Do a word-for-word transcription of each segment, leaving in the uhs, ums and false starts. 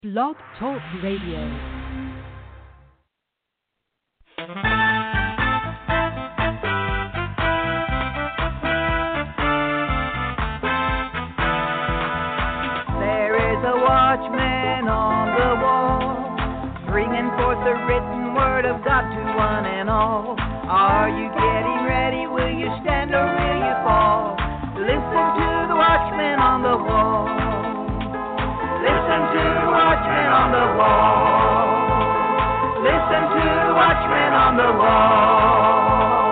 Blog Talk Radio. Watchman on the wall, bringing forth the written word of God to one and all. Are you getting ready? Will you stand or will you fall? Listen to the watchman on the wall. Listen to the watchman on the wall. Listen to the watchman on the wall.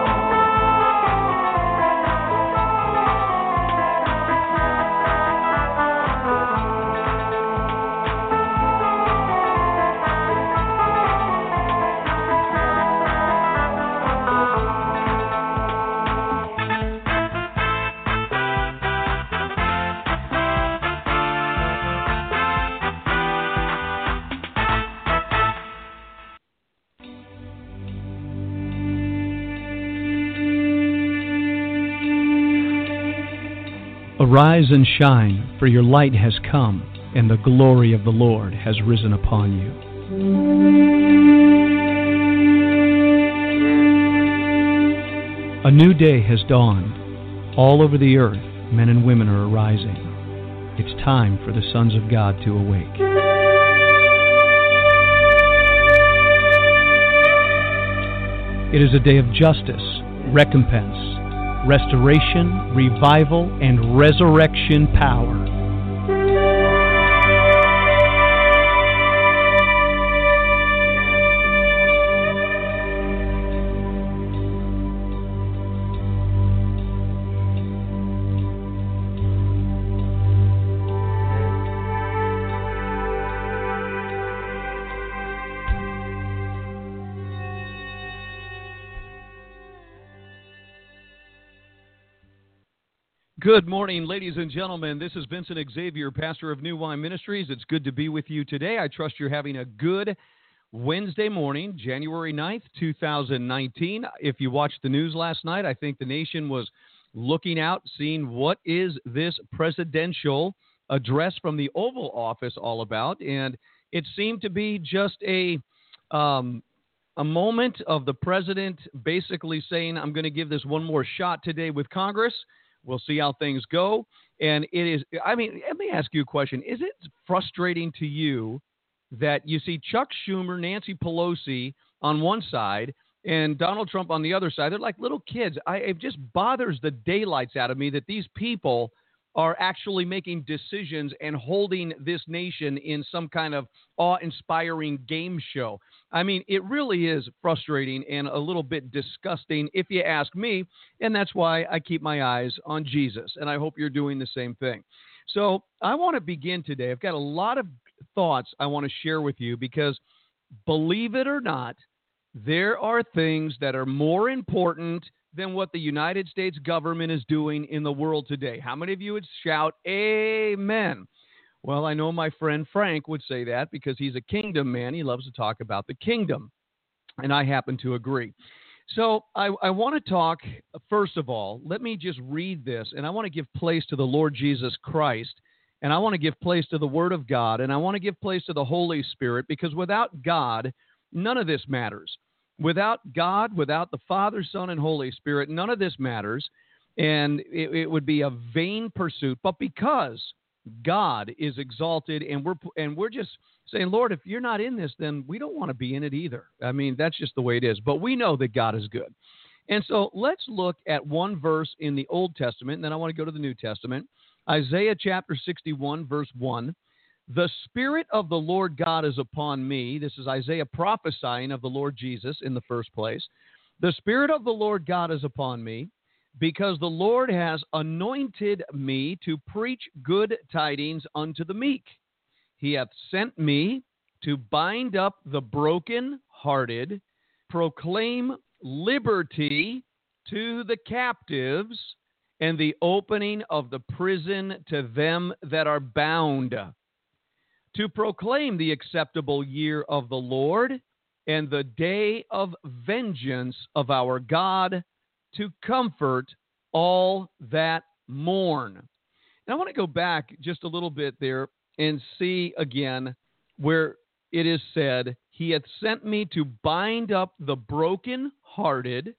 Arise and shine, for your light has come, and the glory of the Lord has risen upon you. A new day has dawned. All over the earth, men and women are arising. It's time for the sons of God to awake. It is a day of justice, recompense, restoration, revival, and resurrection power. Good morning, ladies and gentlemen. This is Vincent Xavier, pastor of New Wine Ministries. It's good to be with you today. I trust you're having a good Wednesday morning, January ninth, two thousand nineteen. If you watched the news last night, I think the nation was looking out, seeing what is this presidential address from the Oval Office all about. And it seemed to be just a um, a moment of the president basically saying, I'm going to give this one more shot today with Congress. We'll see how things go. And it is, I mean, let me ask you a question. Is it frustrating to you that you see Chuck Schumer, Nancy Pelosi on one side and Donald Trump on the other side? They're like little kids. I, it just bothers the daylights out of me that these people are actually making decisions and holding this nation in some kind of awe-inspiring game show. I mean, it really is frustrating and a little bit disgusting if you ask me, and that's why I keep my eyes on Jesus, and I hope you're doing the same thing. So I want to begin today. I've got a lot of thoughts I want to share with you because, believe it or not, there are things that are more important than what the United States government is doing in the world today. How many of you would shout, amen? Well, I know my friend Frank would say that because he's a kingdom man. He loves to talk about the kingdom, and I happen to agree. So I, I want to talk, first of all, let me just read this, and I want to give place to the Lord Jesus Christ, and I want to give place to the Word of God, and I want to give place to the Holy Spirit, because without God, none of this matters. Without God, without the Father, Son, and Holy Spirit, none of this matters, and it, it would be a vain pursuit. But because God is exalted, and we're and we're just saying, Lord, if you're not in this, then we don't want to be in it either. I mean, that's just the way it is. But we know that God is good. And so let's look at one verse in the Old Testament, and then I want to go to the New Testament. Isaiah chapter sixty-one, verse one. The Spirit of the Lord God is upon me. This is Isaiah prophesying of the Lord Jesus in the first place. The Spirit of the Lord God is upon me, because the Lord has anointed me to preach good tidings unto the meek. He hath sent me to bind up the brokenhearted, proclaim liberty to the captives, and the opening of the prison to them that are bound, to proclaim the acceptable year of the Lord and the day of vengeance of our God, to comfort all that mourn. And I want to go back just a little bit there and see again where it is said, He hath sent me to bind up the brokenhearted,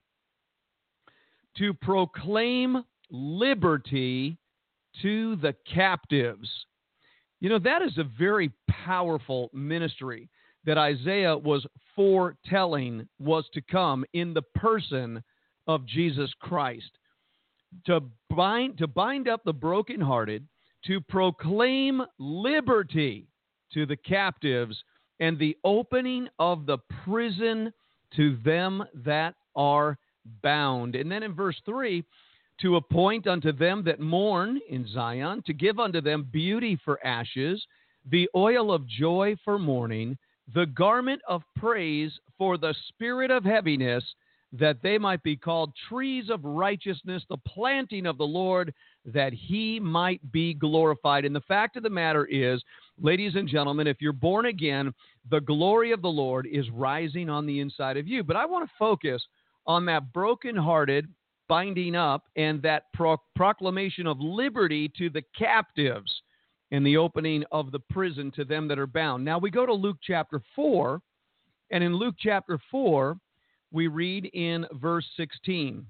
to proclaim liberty to the captives. You know, that is a very powerful ministry that Isaiah was foretelling was to come in the person of Jesus Christ. To bind, to bind up the brokenhearted, to proclaim liberty to the captives, and the opening of the prison to them that are bound. And then in verse three, to appoint unto them that mourn in Zion, to give unto them beauty for ashes, the oil of joy for mourning, the garment of praise for the spirit of heaviness, that they might be called trees of righteousness, the planting of the Lord, that he might be glorified. And the fact of the matter is, ladies and gentlemen, if you're born again, the glory of the Lord is rising on the inside of you. But I want to focus on that brokenhearted binding up and that pro- proclamation of liberty to the captives and the opening of the prison to them that are bound. Now we go to Luke chapter four, and in Luke chapter four, we read in verse sixteen,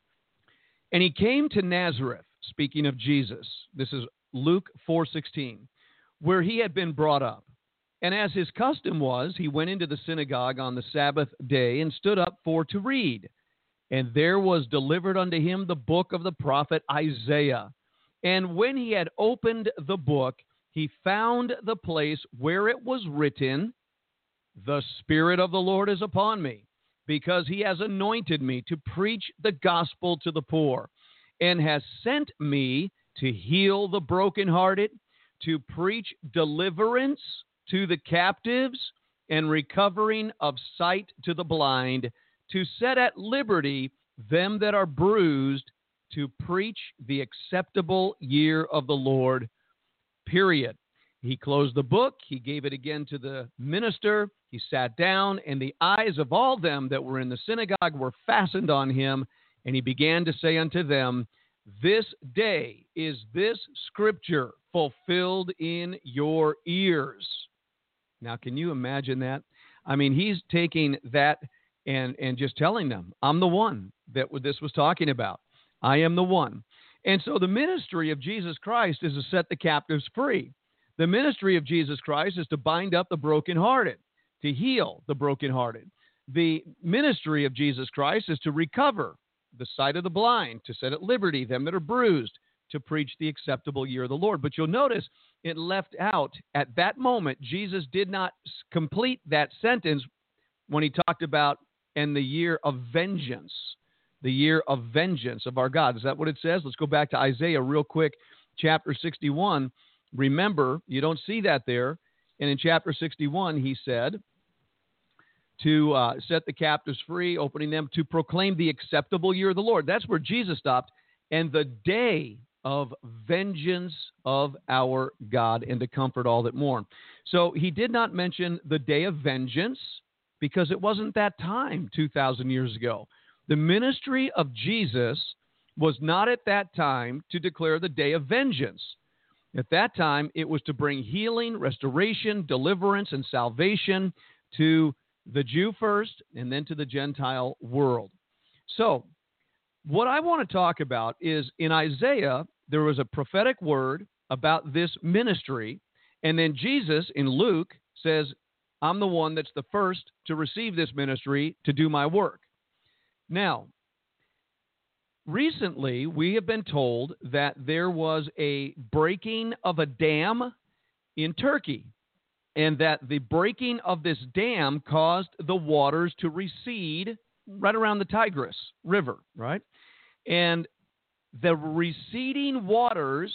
and he came to Nazareth, speaking of Jesus. This is Luke four sixteen, where he had been brought up. And as his custom was, he went into the synagogue on the Sabbath day and stood up for to read. And there was delivered unto him the book of the prophet Isaiah. And when he had opened the book, he found the place where it was written, The Spirit of the Lord is upon me, because he has anointed me to preach the gospel to the poor, and has sent me to heal the brokenhearted, to preach deliverance to the captives, and recovering of sight to the blind, to set at liberty them that are bruised, to preach the acceptable year of the Lord, period. He closed the book. He gave it again to the minister. He sat down, and the eyes of all them that were in the synagogue were fastened on him. And he began to say unto them, This day is this scripture fulfilled in your ears. Now, can you imagine that? I mean, he's taking that and, and just telling them, I'm the one that this was talking about. I am the one. And so the ministry of Jesus Christ is to set the captives free. The ministry of Jesus Christ is to bind up the brokenhearted, to heal the brokenhearted. The ministry of Jesus Christ is to recover the sight of the blind, to set at liberty them that are bruised, to preach the acceptable year of the Lord. But you'll notice it left out at that moment, Jesus did not complete that sentence when he talked about and the year of vengeance, the year of vengeance of our God. Is that what it says? Let's go back to Isaiah real quick, chapter sixty-one. Remember, you don't see that there. And in chapter sixty-one, he said, to uh, set the captives free, opening them to proclaim the acceptable year of the Lord. That's where Jesus stopped. And the day of vengeance of our God, and to comfort all that mourn. So he did not mention the day of vengeance because it wasn't that time two thousand years ago. The ministry of Jesus was not at that time to declare the day of vengeance. At that time, it was to bring healing, restoration, deliverance, and salvation to the Jew first, and then to the Gentile world. So, what I want to talk about is in Isaiah, there was a prophetic word about this ministry, and then Jesus in Luke says, I'm the one that's the first to receive this ministry to do my work. Now, recently, we have been told that there was a breaking of a dam in Turkey, and that the breaking of this dam caused the waters to recede right around the Tigris River, right? And the receding waters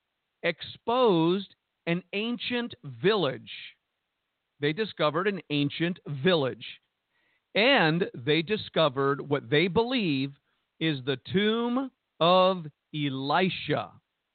exposed an ancient village. They discovered an ancient village. And they discovered what they believe is the tomb of Elisha.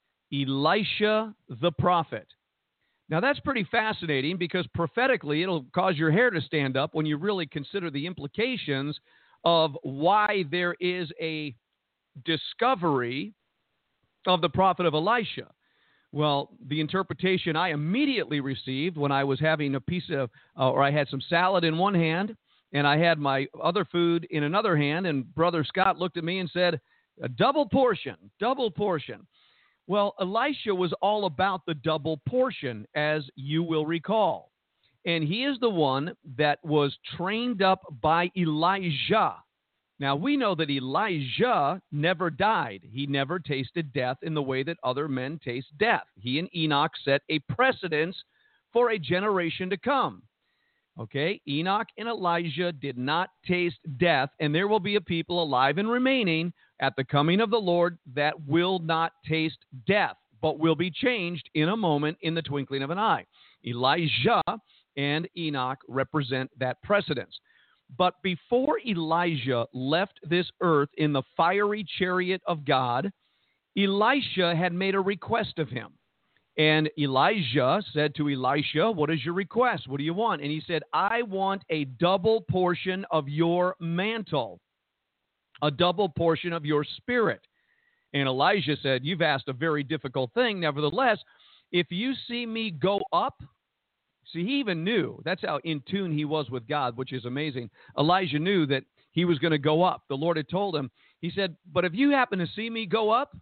Elisha the prophet. Now, that's pretty fascinating because prophetically it'll cause your hair to stand up when you really consider the implications of why there is a discovery of the prophet of Elisha. Well, the interpretation I immediately received when I was having a piece of, uh, or I had some salad in one hand and I had my other food in another hand, and Brother Scott looked at me and said, a double portion, double portion. Well, Elisha was all about the double portion, as you will recall. And he is the one that was trained up by Elijah. Now, we know that Elijah never died. He never tasted death in the way that other men taste death. He and Enoch set a precedence for a generation to come. Okay, Enoch and Elijah did not taste death, and there will be a people alive and remaining at the coming of the Lord that will not taste death, but will be changed in a moment, in the twinkling of an eye. Elijah and Enoch represent that precedence. But before Elijah left this earth in the fiery chariot of God, Elisha had made a request of him. And Elijah said to Elisha, what is your request? What do you want? And he said, I want a double portion of your mantle, a double portion of your spirit. And Elijah said, you've asked a very difficult thing. Nevertheless, if you see me go up, see, he even knew. That's how in tune he was with God, which is amazing. Elijah knew that he was going to go up. The Lord had told him. He said, but if you happen to see me go up,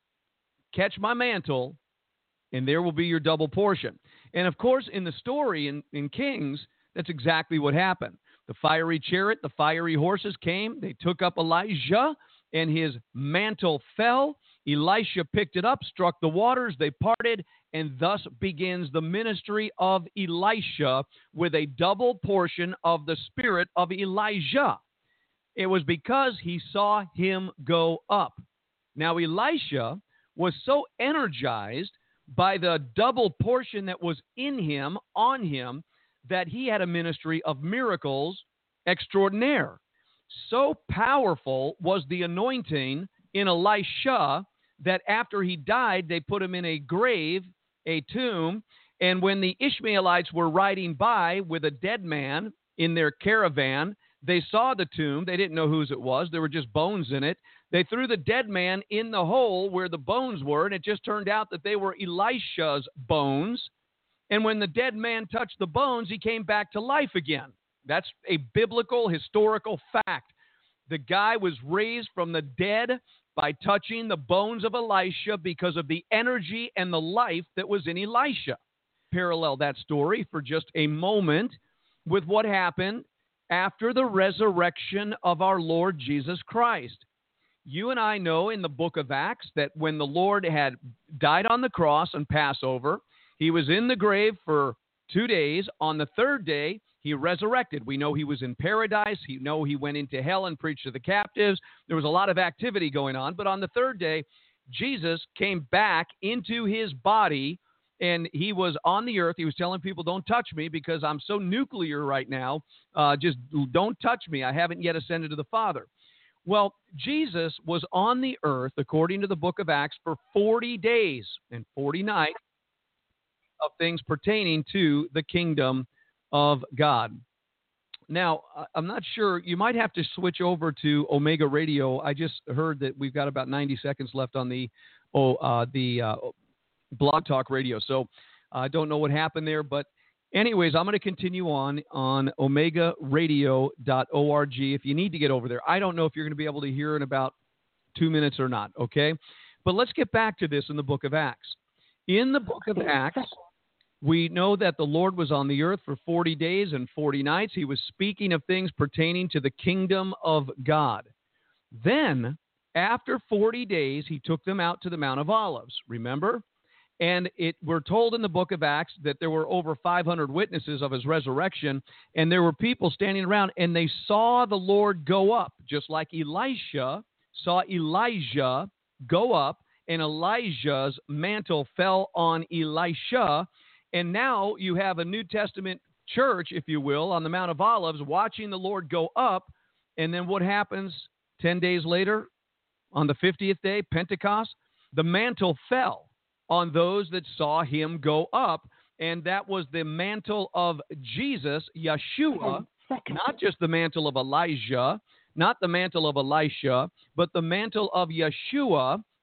catch my mantle, and there will be your double portion. And, of course, in the story in, in Kings, that's exactly what happened. The fiery chariot, the fiery horses came. They took up Elijah, and his mantle fell. Elisha picked it up, struck the waters. They parted, and thus begins the ministry of Elisha with a double portion of the spirit of Elijah. It was because he saw him go up. Now, Elisha was so energized by the double portion that was in him, on him, that he had a ministry of miracles extraordinaire. So powerful was the anointing in Elisha that after he died, they put him in a grave, a tomb, and when the Ishmaelites were riding by with a dead man in their caravan, they saw the tomb. They didn't know whose it was. There were just bones in it. They threw the dead man in the hole where the bones were, and it just turned out that they were Elisha's bones. And when the dead man touched the bones, he came back to life again. That's a biblical, historical fact. The guy was raised from the dead by touching the bones of Elisha because of the energy and the life that was in Elisha. Parallel that story for just a moment with what happened after the resurrection of our Lord Jesus Christ. You and I know in the book of Acts that when the Lord had died on the cross on Passover, he was in the grave for two days. On the third day, he resurrected. We know he was in paradise. We know he went into hell and preached to the captives. There was a lot of activity going on. But on the third day, Jesus came back into his body, and he was on the earth. He was telling people, don't touch me because I'm so nuclear right now. Uh, just don't touch me. I haven't yet ascended to the Father. Well, Jesus was on the earth, according to the book of Acts, for forty days and forty nights of things pertaining to the kingdom of God. Now, I'm not sure. You might have to switch over to Omega Radio. I just heard that we've got about ninety seconds left on the oh, uh, the uh, Blog Talk Radio. So I uh, don't know what happened there, but anyways, I'm going to continue on on omega radio dot org. If you need to get over there, I don't know if you're going to be able to hear in about two minutes or not, okay? But let's get back to this in the book of Acts. In the book of Acts, we know that the Lord was on the earth for forty days and forty nights. He was speaking of things pertaining to the kingdom of God. Then, after forty days, he took them out to the Mount of Olives, remember? And it we're told in the book of Acts that there were over five hundred witnesses of his resurrection, and there were people standing around, and they saw the Lord go up, just like Elisha saw Elijah go up, and Elijah's mantle fell on Elisha. And now you have a New Testament church, if you will, on the Mount of Olives, watching the Lord go up. And then what happens ten days later, on the fiftieth day, Pentecost? The mantle fell on those that saw him go up. And that was the mantle of Jesus, Yeshua, not just the mantle of Elijah, not the mantle of Elisha, but the mantle of Yeshua,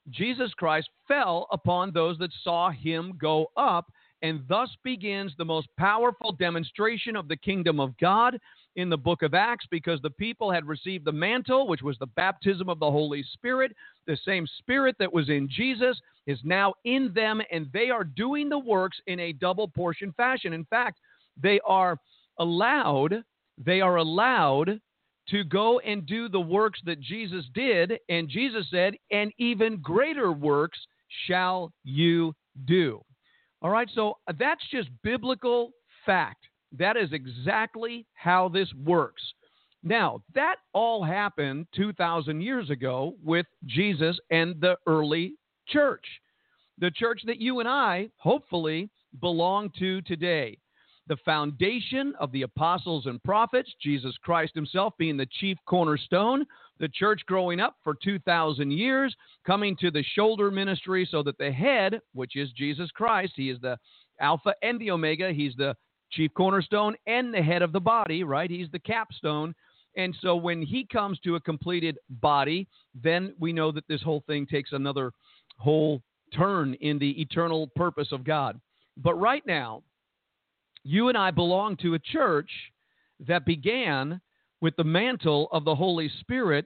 Jesus Christ fell upon those that saw him go up, and thus begins the most powerful demonstration of the kingdom of God in the book of Acts, because the people had received the mantle, which was the baptism of the Holy Spirit. The same Spirit that was in Jesus is now in them, and they are doing the works in a double portion fashion. In fact, they are allowed, they are allowed to go and do the works that Jesus did, and Jesus said, and even greater works shall you do. All right, so that's just biblical fact. That is exactly how this works. Now, that all happened two thousand years ago with Jesus and the early church, the church that you and I hopefully belong to today. The foundation of the apostles and prophets, Jesus Christ himself being the chief cornerstone, the church growing up for two thousand years, coming to the shoulder ministry so that the head, which is Jesus Christ, he is the Alpha and the Omega, he's the chief cornerstone and the head of the body, right? He's the capstone. And so when he comes to a completed body, then we know that this whole thing takes another whole turn in the eternal purpose of God. But right now, you and I belong to a church that began with the mantle of the Holy Spirit,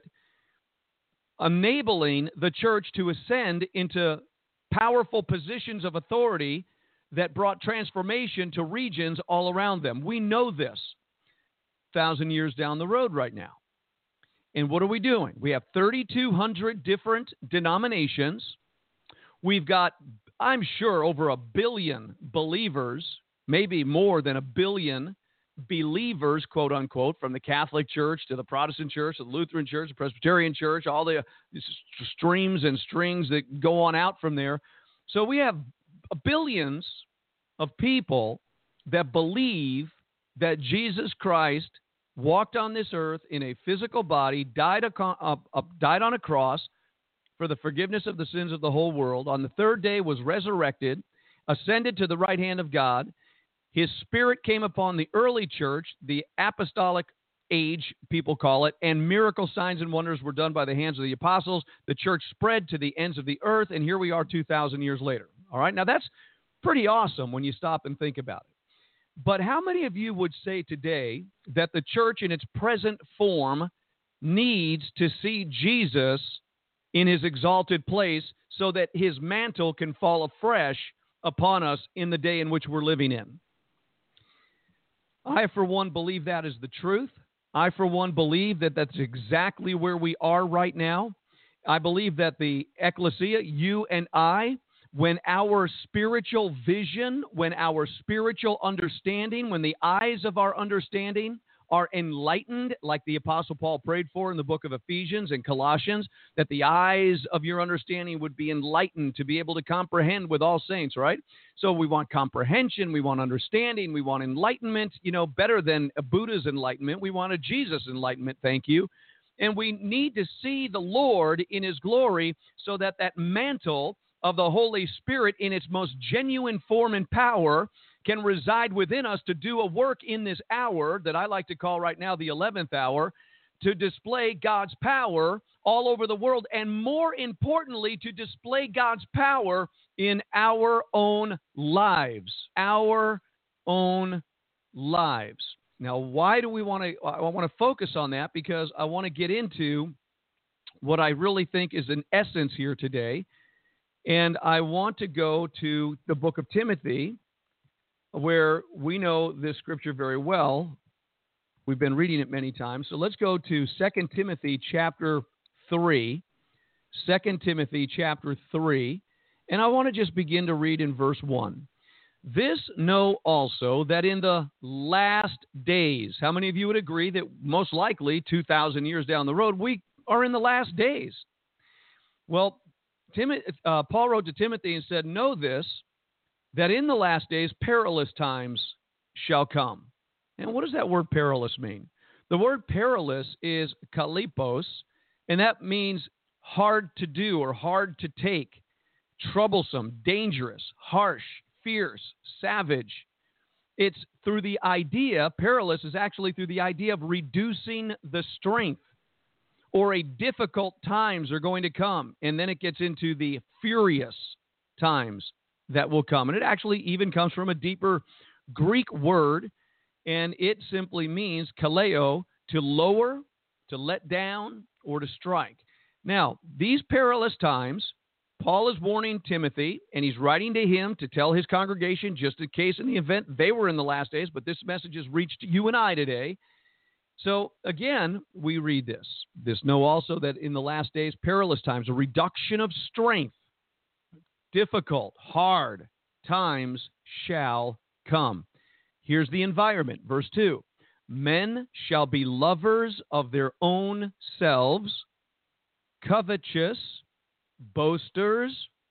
enabling the church to ascend into powerful positions of authority that brought transformation to regions all around them. We know this a thousand years down the road right now. And what are we doing? We have thirty-two hundred different denominations. We've got, I'm sure, over a billion believers, maybe more than a billion believers, quote unquote, from the Catholic Church to the Protestant Church, to the Lutheran Church, the Presbyterian Church, all the streams and strings that go on out from there. So we have billions of people that believe that Jesus Christ walked on this earth in a physical body, died, a, uh, uh, died on a cross for the forgiveness of the sins of the whole world. On the third day was resurrected, ascended to the right hand of God. His Spirit came upon the early church, the apostolic age, people call it, and miracle signs and wonders were done by the hands of the apostles. The church spread to the ends of the earth, and here we are two thousand years later. All right, now that's pretty awesome when you stop and think about it. But how many of you would say today that the church in its present form needs to see Jesus in his exalted place so that his mantle can fall afresh upon us in the day in which we're living in? I, for one, believe that is the truth. I, for one, believe that that's exactly where we are right now. I believe that the ecclesia, you and I, when our spiritual vision, when our spiritual understanding, when the eyes of our understanding are enlightened, like the Apostle Paul prayed for in the book of Ephesians and Colossians, that the eyes of your understanding would be enlightened to be able to comprehend with all saints, right? So we want comprehension, we want understanding, we want enlightenment, you know, better than a Buddha's enlightenment. We want a Jesus enlightenment, thank you. And we need to see the Lord in his glory so that that mantle of the Holy Spirit in its most genuine form and power can reside within us to do a work in this hour that I like to call right now the eleventh hour, to display God's power all over the world, and more importantly, to display God's power in our own lives, our own lives. Now, why do we want to, I want to focus on that? Because I want to get into what I really think is an essence here today. And I want to go to the book of Timothy, where we know this scripture very well. We've been reading it many times. So let's go to Second Timothy chapter three. Second Timothy chapter three. And I want to just begin to read in verse one. This know also that in the last days, how many of you would agree that most likely two thousand years down the road, we are in the last days? Well, Tim, uh, Paul wrote to Timothy and said, know this, that in the last days perilous times shall come. And what does that word perilous mean? The word perilous is kalipos, and that means hard to do or hard to take, troublesome, dangerous, harsh, fierce, savage. It's through the idea, perilous is actually through the idea of reducing the strength or a difficult times are going to come. And then it gets into the furious times that will come. And it actually even comes from a deeper Greek word, and it simply means kaleo, to lower, to let down, or to strike. Now, these perilous times, Paul is warning Timothy, and he's writing to him to tell his congregation, just in case in the event they were in the last days, but this message has reached you and I today. So, again, we read this. This know also that in the last days, perilous times, a reduction of strength, difficult, hard times shall come. Here's the environment. Verse two, men shall be lovers of their own selves, covetous, boasters,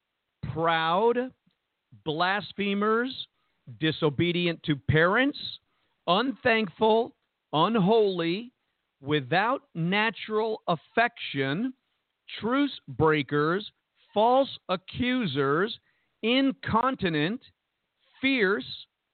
proud, blasphemers, disobedient to parents, unthankful, unholy, without natural affection, truce breakers, false accusers, incontinent, fierce,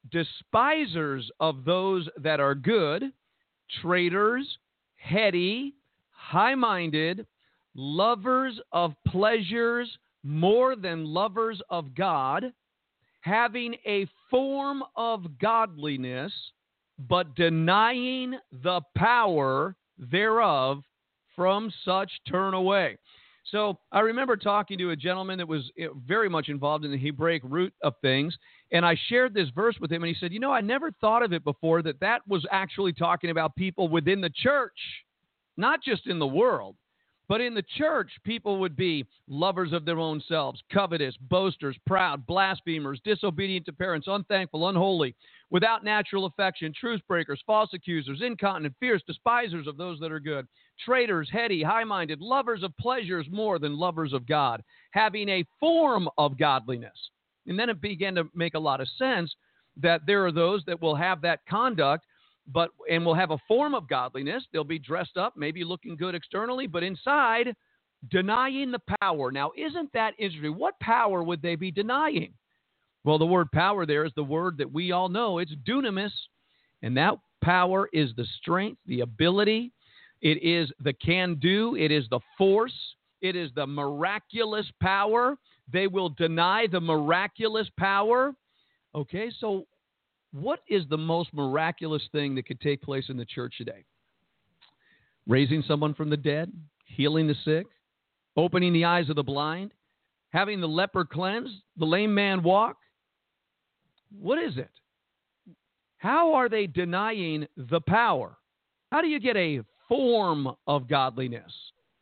despisers of those that are good, traitors, heady, high-minded, lovers of pleasures more than lovers of God, having a form of godliness, but denying the power thereof, from such turn away. So I remember talking to a gentleman that was very much involved in the Hebraic root of things, and I shared this verse with him, and he said, you know, I never thought of it before that that was actually talking about people within the church, not just in the world. But in the church, people would be lovers of their own selves, covetous, boasters, proud, blasphemers, disobedient to parents, unthankful, unholy, without natural affection, truce breakers, false accusers, incontinent, fierce, despisers of those that are good, traitors, heady, high-minded, lovers of pleasures more than lovers of God, having a form of godliness. And then it began to make a lot of sense that there are those that will have that conduct, but and will have a form of godliness. They'll be dressed up, maybe looking good externally, but inside, denying the power. Now, isn't that interesting? What power would they be denying? Well, the word power there is the word that we all know. It's dunamis, and that power is the strength, the ability. It is the can-do. It is the force. It is the miraculous power. They will deny the miraculous power. Okay, so what is the most miraculous thing that could take place in the church today? Raising someone from the dead, healing the sick, opening the eyes of the blind, having the leper cleansed, the lame man walk. What is it? How are they denying the power? How do you get a form of godliness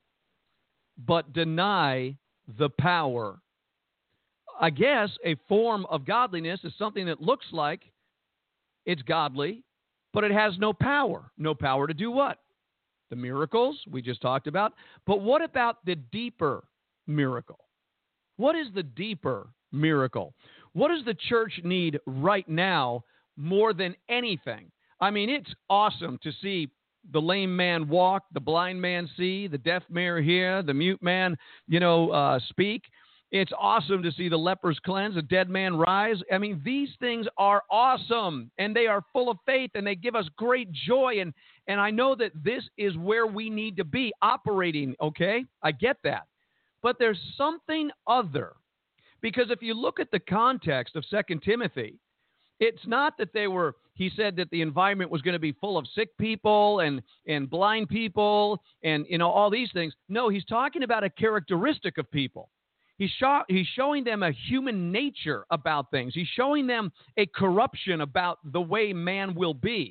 but deny the power? I guess a form of godliness is something that looks like it's godly, but it has no power. No power to do what? The miracles we just talked about. But what about the deeper miracle? What is the deeper miracle? What does the church need right now more than anything? I mean, it's awesome to see the lame man walk, the blind man see, the deaf man hear, the mute man, you know, uh, speak. It's awesome to see the lepers cleansed, a dead man rise. I mean, these things are awesome, and they are full of faith, and they give us great joy. And, and I know that this is where we need to be operating, okay? I get that. But there's something other. Because if you look at the context of Second Timothy, it's not that they were, he said that the environment was going to be full of sick people and, and blind people and, you know, all these things. No, he's talking about a characteristic of people. He's, show, he's showing them a human nature about things. He's showing them a corruption about the way man will be.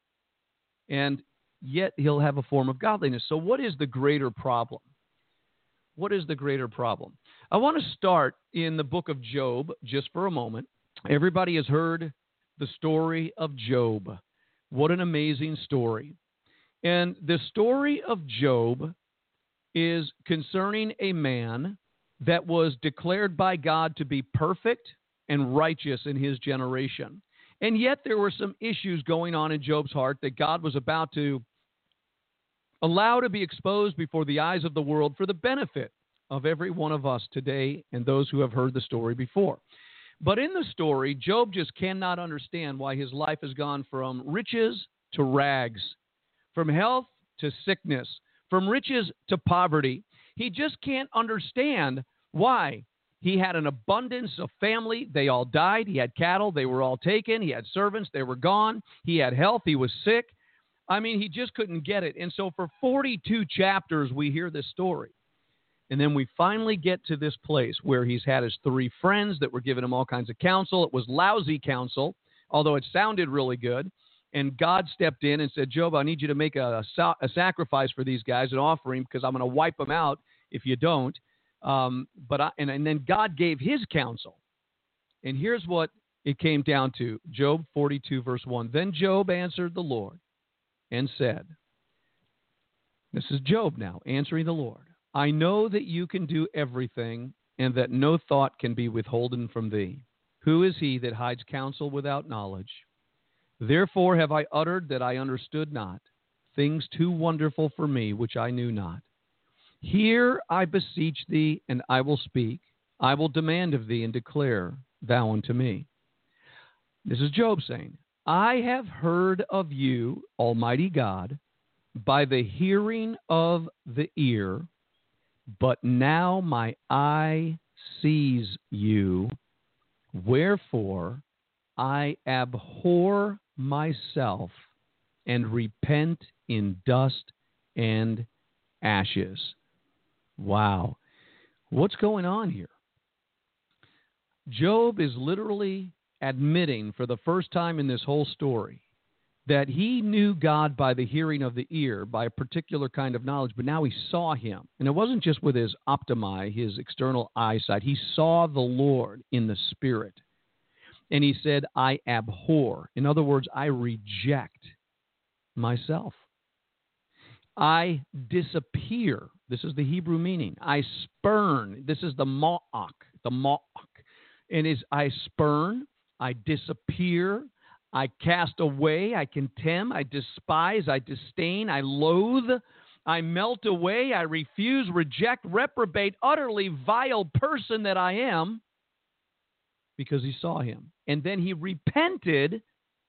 And yet he'll have a form of godliness. So what is the greater problem? What is the greater problem? I want to start in the book of Job just for a moment. Everybody has heard the story of Job. What an amazing story. And the story of Job is concerning a man that was declared by God to be perfect and righteous in his generation. And yet there were some issues going on in Job's heart that God was about to allow to be exposed before the eyes of the world for the benefit of every one of us today and those who have heard the story before. But in the story, Job just cannot understand why his life has gone from riches to rags, from health to sickness, from riches to poverty. He just can't understand why. He had an abundance of family. They all died. He had cattle. They were all taken. He had servants. They were gone. He had health. He was sick. I mean, he just couldn't get it. And so for forty-two chapters, we hear this story. And then we finally get to this place where he's had his three friends that were giving him all kinds of counsel. It was lousy counsel, although it sounded really good. And God stepped in and said, Job, I need you to make a, a sacrifice for these guys, an offering, because I'm going to wipe them out if you don't. Um, but I, and, and then God gave his counsel. And here's what it came down to. Job forty-two, verse one. Then Job answered the Lord and said, this is Job now answering the Lord. I know that you can do everything and that no thought can be withholden from thee. Who is he that hides counsel without knowledge? Therefore have I uttered that I understood not, things too wonderful for me, which I knew not. Hear, I beseech thee, and I will speak. I will demand of thee and declare thou unto me. This is Job saying, I have heard of you, Almighty God, by the hearing of the ear, but now my eye sees you. Wherefore I abhor myself and repent in dust and ashes. Wow. What's going on here? Job is literally admitting for the first time in this whole story that he knew God by the hearing of the ear, by a particular kind of knowledge, but now he saw him. And it wasn't just with his optimi, his external eyesight. He saw the Lord in the Spirit. And he said, I abhor. In other words, I reject myself. I disappear. This is the Hebrew meaning. I spurn. This is the ma'ak, the ma'ak. And is I spurn, I disappear, I cast away, I contemn, I despise, I disdain, I loathe, I melt away, I refuse, reject, reprobate, utterly vile person that I am, because he saw him. And then he repented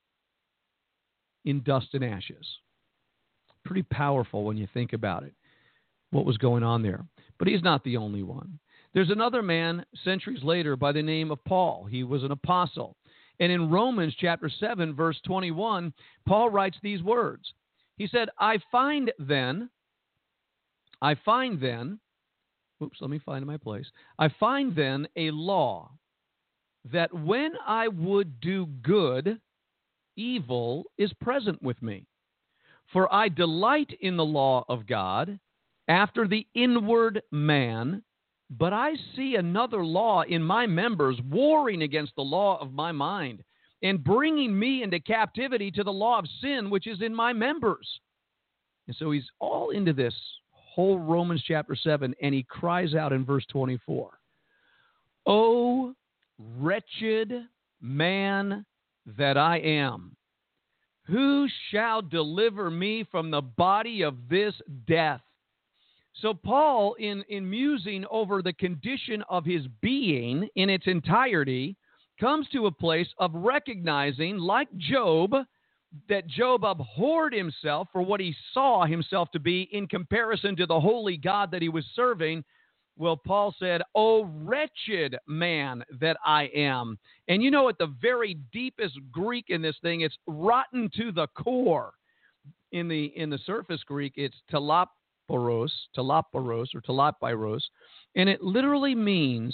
in dust and ashes. Pretty powerful when you think about it, what was going on there. But he's not the only one. There's another man centuries later by the name of Paul. He was an apostle. And in Romans chapter seven, verse twenty-one, Paul writes these words. He said, I find then, I find then, oops, let me find my place. I find then a law that when I would do good, evil is present with me. For I delight in the law of God after the inward man, but I see another law in my members warring against the law of my mind and bringing me into captivity to the law of sin which is in my members. And so he's all into this whole Romans chapter seven, and he cries out in verse twenty-four, O wretched man that I am, who shall deliver me from the body of this death? So Paul, in, in musing over the condition of his being in its entirety, comes to a place of recognizing, like Job, that Job abhorred himself for what he saw himself to be in comparison to the holy God that he was serving. Well, Paul said, O wretched man that I am. And you know, at the very deepest Greek in this thing, it's rotten to the core. In the in the surface Greek, it's telap. Poros, teleporos, or telepyros, and it literally means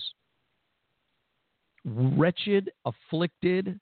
wretched, afflicted,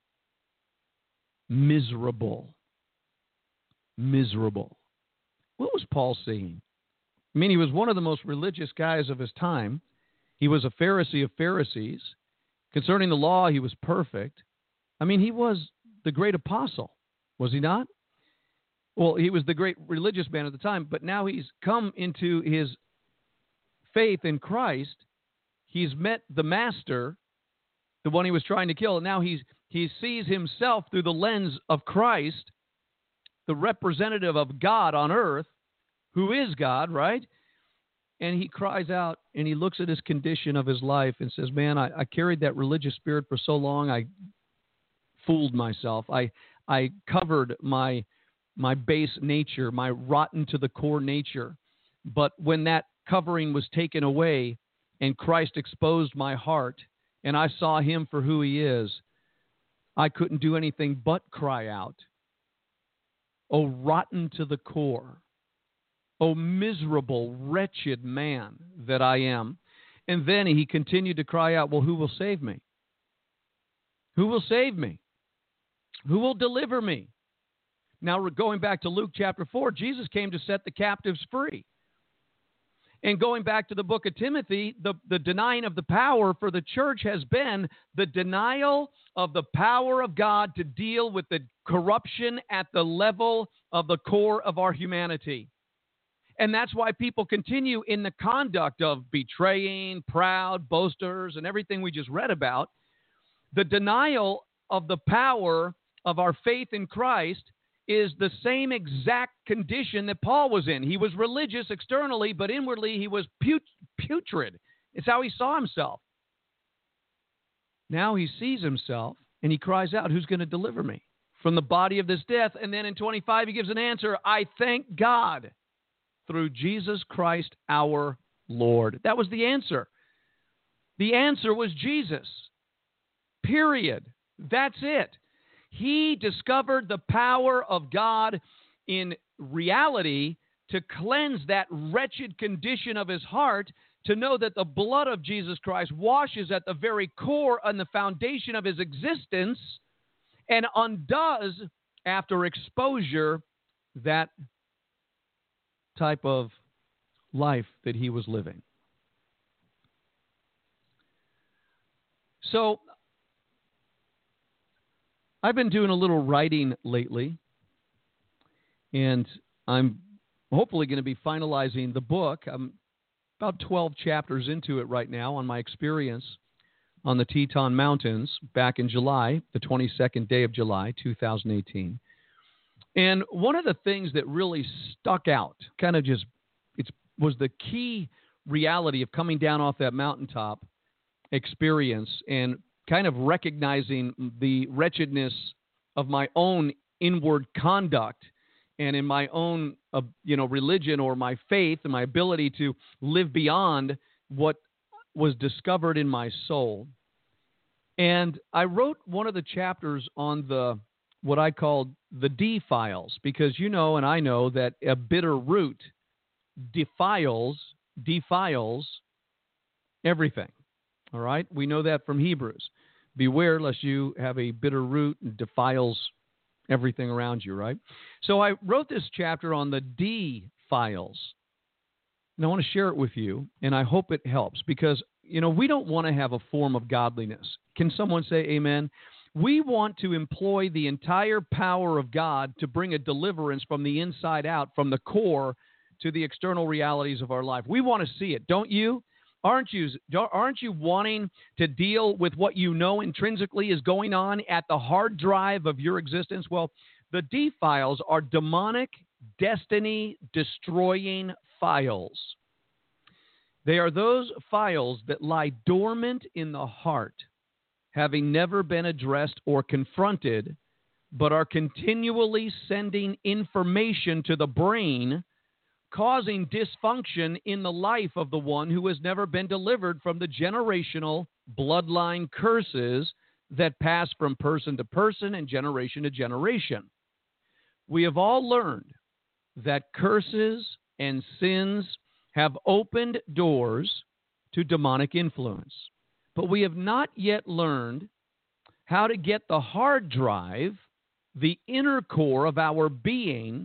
miserable. Miserable. What was Paul saying? I mean, he was one of the most religious guys of his time. He was a Pharisee of Pharisees. Concerning the law, he was perfect. I mean, he was the great apostle, was he not? Well, he was the great religious man at the time, but now he's come into his faith in Christ. He's met the master, the one he was trying to kill, and now he's he sees himself through the lens of Christ, the representative of God on earth, who is God, right? And he cries out, and he looks at his condition of his life and says, man, I, I carried that religious spirit for so long, I fooled myself. I I covered my... my base nature, my rotten to the core nature. But when that covering was taken away and Christ exposed my heart and I saw him for who he is, I couldn't do anything but cry out, "Oh, rotten to the core. Oh, miserable, wretched man that I am." And then he continued to cry out, "Well, who will save me? Who will save me? Who will deliver me?" Now, we're going back to Luke chapter four, Jesus came to set the captives free. And going back to the book of Timothy, the, the denying of the power for the church has been the denial of the power of God to deal with the corruption at the level of the core of our humanity. And that's why people continue in the conduct of betraying, proud, boasters, and everything we just read about. The denial of the power of our faith in Christ is the same exact condition that Paul was in. He was religious externally, but inwardly he was put- putrid. It's how he saw himself. Now he sees himself and he cries out, "Who's going to deliver me from the body of this death?" And then in twenty-five, he gives an answer, "I thank God through Jesus Christ our Lord." That was the answer. The answer was Jesus. Period. That's it. He discovered the power of God in reality to cleanse that wretched condition of his heart, to know that the blood of Jesus Christ washes at the very core and the foundation of his existence and undoes, after exposure, that type of life that he was living. So, I've been doing a little writing lately, and I'm hopefully going to be finalizing the book. I'm about twelve chapters into it right now on my experience on the Teton Mountains back in July, the twenty-second day of July, two thousand eighteen. And one of the things that really stuck out, kind of just, it was the key reality of coming down off that mountaintop experience and kind of recognizing the wretchedness of my own inward conduct and in my own, uh, you know, religion or my faith and my ability to live beyond what was discovered in my soul. And I wrote one of the chapters on the, what I called the D-files, because you know and I know that a bitter root defiles, defiles everything. All right? We know that from Hebrews. Beware lest you have a bitter root and defiles everything around you, right? So I wrote this chapter on the D-files. And I want to share it with you, and I hope it helps because, you know, we don't want to have a form of godliness. Can someone say amen? We want to employ the entire power of God to bring a deliverance from the inside out, from the core to the external realities of our life. We want to see it, don't you? Aren't you, aren't you wanting to deal with what you know intrinsically is going on at the hard drive of your existence? Well, the D-files are demonic, destiny-destroying files. They are those files that lie dormant in the heart, having never been addressed or confronted, but are continually sending information to the brain, causing dysfunction in the life of the one who has never been delivered from the generational bloodline curses that pass from person to person and generation to generation. We have all learned that curses and sins have opened doors to demonic influence, but we have not yet learned how to get the hard drive, the inner core of our being,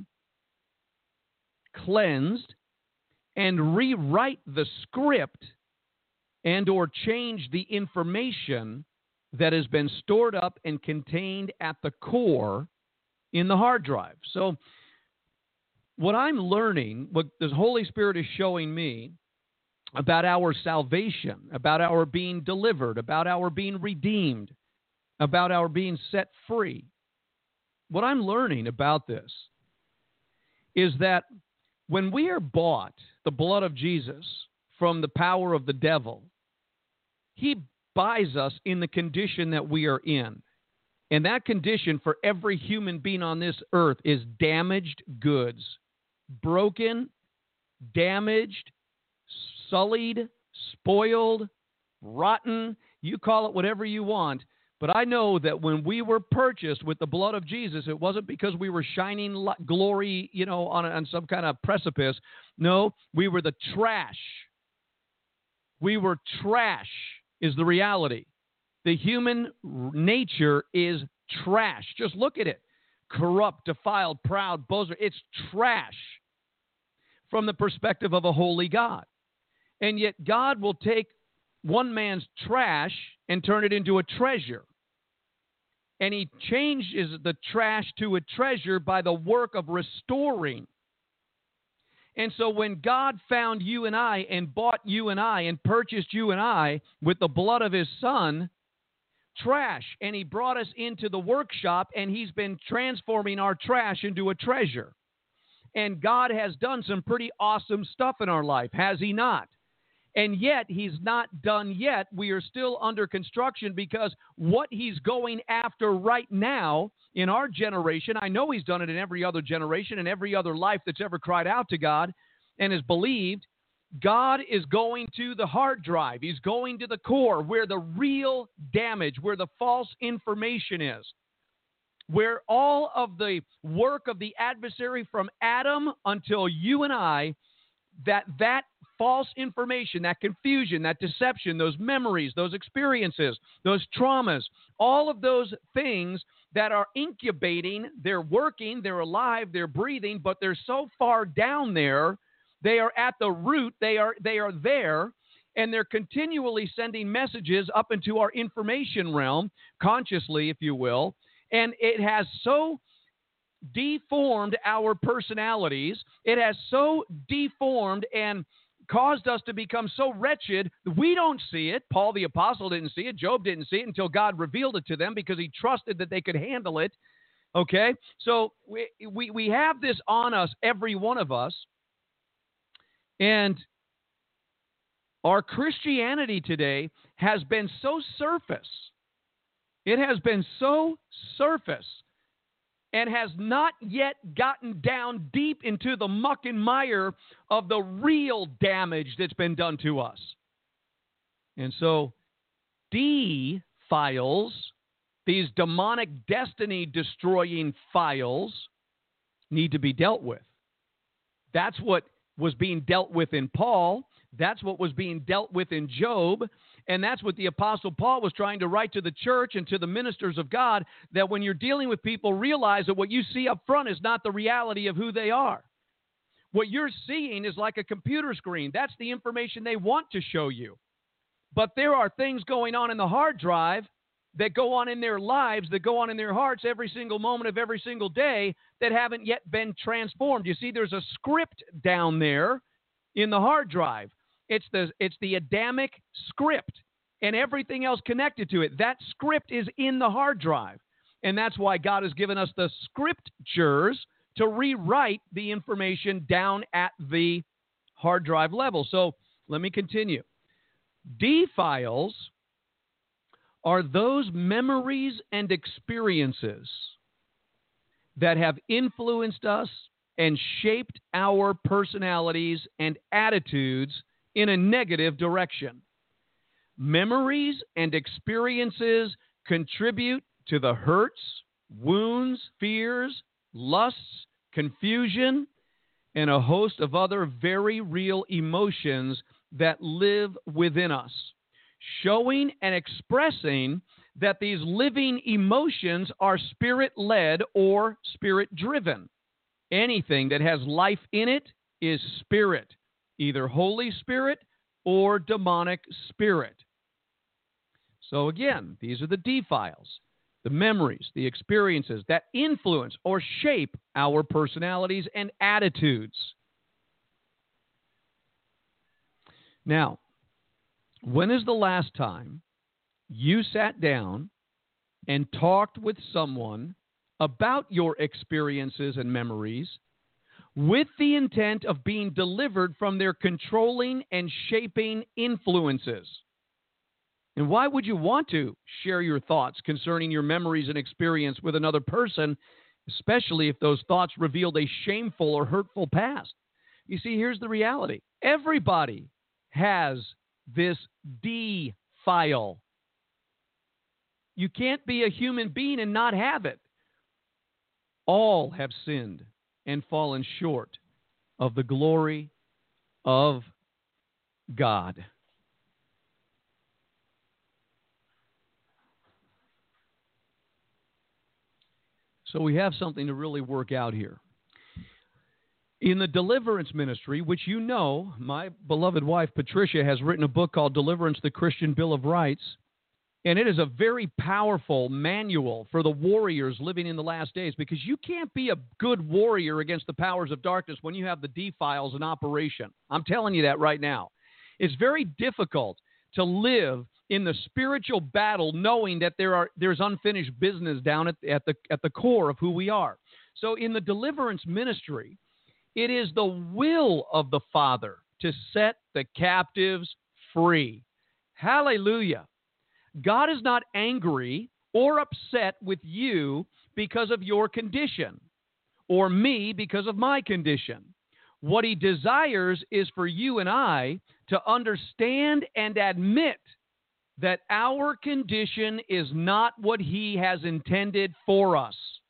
cleansed and rewrite the script and or change the information that has been stored up and contained at the core in the hard drive. So what I'm learning, what the Holy Spirit is showing me about our salvation, about our being delivered, about our being redeemed, about our being set free, what I'm learning about this is that when we are bought, the blood of Jesus, from the power of the devil, he buys us in the condition that we are in. And that condition for every human being on this earth is damaged goods, broken, damaged, sullied, spoiled, rotten. You call it whatever you want. But I know that when we were purchased with the blood of Jesus, it wasn't because we were shining glory, you know, on, a, on some kind of precipice. No, we were the trash. We were trash is the reality. The human nature is trash. Just look at it. Corrupt, defiled, proud, boaster. It's trash from the perspective of a holy God. And yet God will take one man's trash and turn it into a treasure. And he changes the trash to a treasure by the work of restoring. And so when God found you and I and bought you and I and purchased you and I with the blood of his son, trash, and he brought us into the workshop, and he's been transforming our trash into a treasure. And God has done some pretty awesome stuff in our life, has he not? And yet, he's not done yet. We are still under construction because what he's going after right now in our generation, I know he's done it in every other generation and every other life that's ever cried out to God and has believed, God is going to the hard drive. He's going to the core where the real damage, where the false information is, where all of the work of the adversary from Adam until you and I, that that false information, that confusion, that deception, those memories, those experiences, those traumas, all of those things that are incubating, they're working, they're alive, they're breathing, but they're so far down there, they are at the root, they are they are there, and they're continually sending messages up into our information realm, consciously, if you will, and it has so deformed our personalities, it has so deformed and caused us to become so wretched, we don't see it. Paul the Apostle didn't see it. Job didn't see it until God revealed it to them because he trusted that they could handle it. Okay? So we, we, we have this on us, every one of us. And our Christianity today has been so surface. It has been so surface and has not yet gotten down deep into the muck and mire of the real damage that's been done to us. And so D files, these demonic destiny-destroying files, need to be dealt with. That's what was being dealt with in Paul. That's what was being dealt with in Job. And that's what the Apostle Paul was trying to write to the church and to the ministers of God, that when you're dealing with people, realize that what you see up front is not the reality of who they are. What you're seeing is like a computer screen. That's the information they want to show you. But there are things going on in the hard drive that go on in their lives, that go on in their hearts every single moment of every single day that haven't yet been transformed. You see, there's a script down there in the hard drive. It's the it's the Adamic script and everything else connected to it. That script is in the hard drive. And that's why God has given us the scriptures to rewrite the information down at the hard drive level. So let me continue. D files are those memories and experiences that have influenced us and shaped our personalities and attitudes in a negative direction. Memories and experiences contribute to the hurts, wounds, fears, lusts, confusion, and a host of other very real emotions that live within us, showing and expressing that these living emotions are spirit-led or spirit-driven. Anything that has life in it is spirit, either Holy Spirit or demonic spirit. So again, these are the D files, the memories, the experiences that influence or shape our personalities and attitudes. Now, when is the last time you sat down and talked with someone about your experiences and memories with the intent of being delivered from their controlling and shaping influences? And why would you want to share your thoughts concerning your memories and experience with another person, especially if those thoughts revealed a shameful or hurtful past? You see, here's the reality. Everybody has this D file. You can't be a human being and not have it. All have sinned and fallen short of the glory of God. So we have something to really work out here. In the deliverance ministry, which you know, my beloved wife Patricia has written a book called Deliverance, the Christian Bill of Rights, and it is a very powerful manual for the warriors living in the last days, because you can't be a good warrior against the powers of darkness when you have the D-files in operation. I'm telling you that right now. It's very difficult to live in the spiritual battle knowing that there are there's unfinished business down at, at the at the core of who we are. So in the deliverance ministry, it is the will of the Father to set the captives free. Hallelujah. God is not angry or upset with you because of your condition, or me because of my condition. What he desires is for you and I to understand and admit that our condition is not what he has intended for us.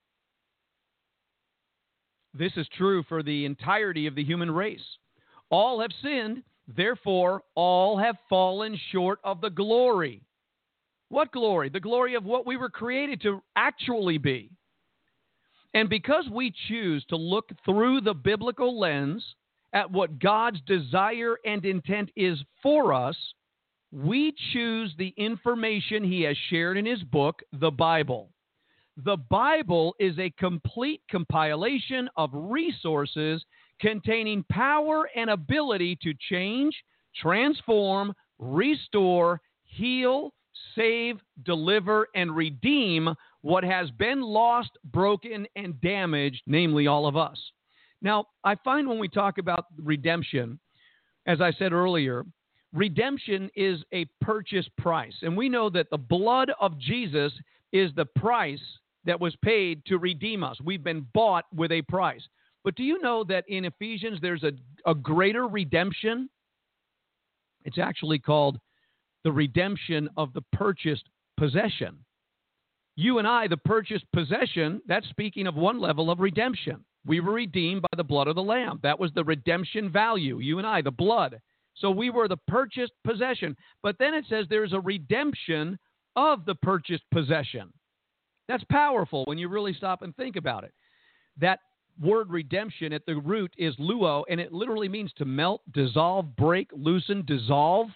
This is true for the entirety of the human race. All have sinned, therefore all have fallen short of the glory. What glory? The glory of what we were created to actually be. And because we choose to look through the biblical lens at what God's desire and intent is for us, we choose the information he has shared in his book, the Bible. The Bible is a complete compilation of resources containing power and ability to change, transform, restore, heal, save, deliver, and redeem what has been lost, broken, and damaged, namely all of us. Now, I find when we talk about redemption, as I said earlier, redemption is a purchase price. And we know that the blood of Jesus is the price that was paid to redeem us. We've been bought with a price. But do you know that in Ephesians there's a, a greater redemption? It's actually called the redemption of the purchased possession. You and I, the purchased possession, that's speaking of one level of redemption. We were redeemed by the blood of the Lamb. That was the redemption value. You and I, the blood. So we were the purchased possession. But then it says there's a redemption of the purchased possession. That's powerful when you really stop and think about it. That word redemption at the root is luo, and it literally means to melt, dissolve, break, loosen, dissolve.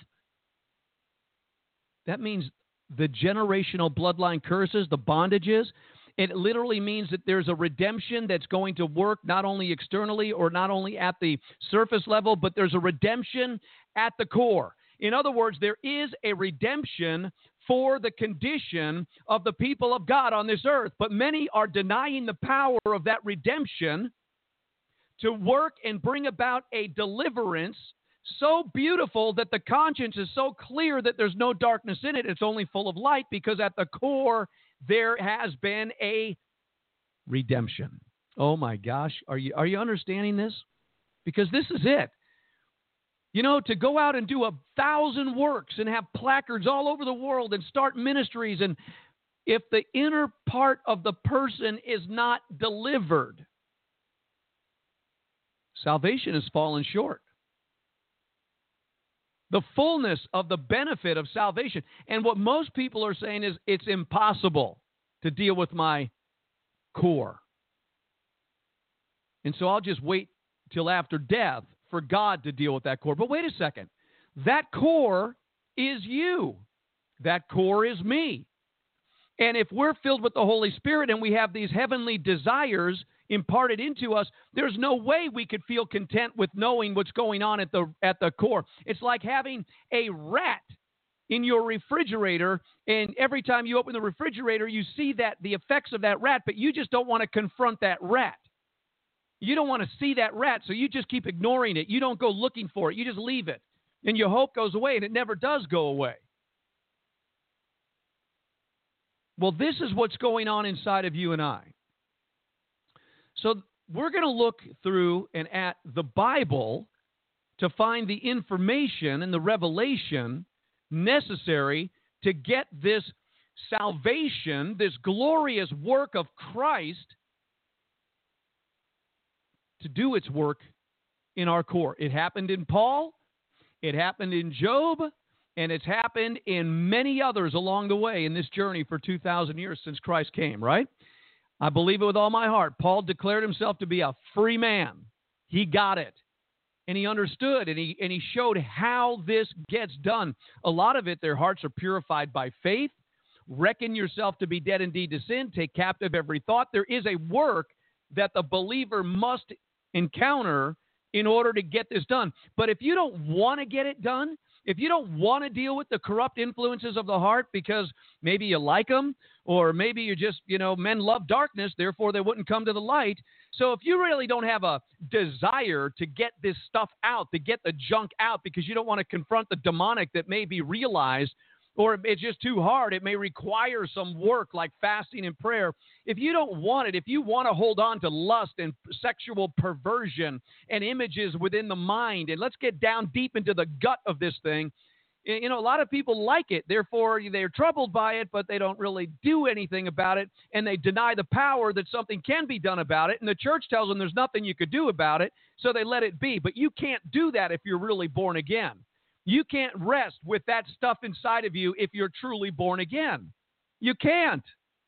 That means the generational bloodline curses, the bondages. It literally means that there's a redemption that's going to work not only externally or not only at the surface level, but there's a redemption at the core. In other words, there is a redemption for the condition of the people of God on this earth. But many are denying the power of that redemption to work and bring about a deliverance so beautiful that the conscience is so clear that there's no darkness in it. It's only full of light, because at the core there has been a redemption. Oh my gosh. Are you, are you understanding this? Because this is it. You know, to go out and do a thousand works and have placards all over the world and start ministries, and if the inner part of the person is not delivered, salvation has fallen short. The fullness of the benefit of salvation. And what most people are saying is it's impossible to deal with my core. And so I'll just wait till after death for God to deal with that core. But wait a second. That core is you. That core is me. And if we're filled with the Holy Spirit and we have these heavenly desires imparted into us, there's no way we could feel content with knowing what's going on at the at the core. It's like having a rat in your refrigerator, and every time you open the refrigerator, you see that the effects of that rat, but you just don't want to confront that rat. You don't want to see that rat, so you just keep ignoring it. You don't go looking for it. You just leave it. And your hope goes away, and it never does go away. Well, this is what's going on inside of you and I. So we're going to look through and at the Bible to find the information and the revelation necessary to get this salvation, this glorious work of Christ, to do its work in our core. It happened in Paul, it happened in Job, and it's happened in many others along the way in this journey for two thousand years since Christ came, right? I believe it with all my heart. Paul declared himself to be a free man. He got it. And he understood, and he, and he showed how this gets done. A lot of it, their hearts are purified by faith. Reckon yourself to be dead indeed to sin. Take captive every thought. There is a work that the believer must encounter in order to get this done. But if you don't want to get it done, if you don't want to deal with the corrupt influences of the heart because maybe you like them, or maybe you're just, you know, men love darkness, therefore they wouldn't come to the light. So if you really don't have a desire to get this stuff out, to get the junk out because you don't want to confront the demonic that may be realized, or it's just too hard, it may require some work like fasting and prayer. If you don't want it, if you want to hold on to lust and sexual perversion and images within the mind, and let's get down deep into the gut of this thing, you know, a lot of people like it, therefore they're troubled by it, but they don't really do anything about it, and they deny the power that something can be done about it, and the church tells them there's nothing you could do about it, so they let it be. But you can't do that if you're really born again. You can't rest with that stuff inside of you if you're truly born again. You can't.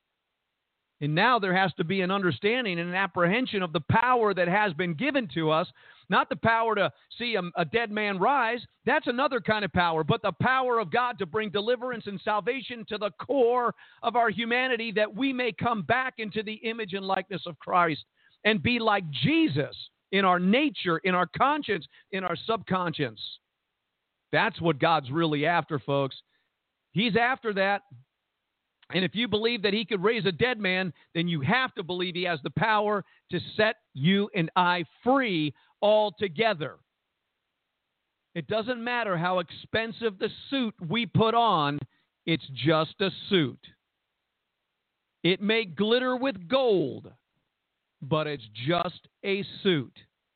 And now there has to be an understanding and an apprehension of the power that has been given to us, not the power to see a, a dead man rise. That's another kind of power, but the power of God to bring deliverance and salvation to the core of our humanity, that we may come back into the image and likeness of Christ and be like Jesus in our nature, in our conscience, in our subconscious. That's what God's really after, folks. He's after that. And if you believe that he could raise a dead man, then you have to believe he has the power to set you and I free altogether. It doesn't matter how expensive the suit we put on, it's just a suit. It may glitter with gold, but it's just a suit.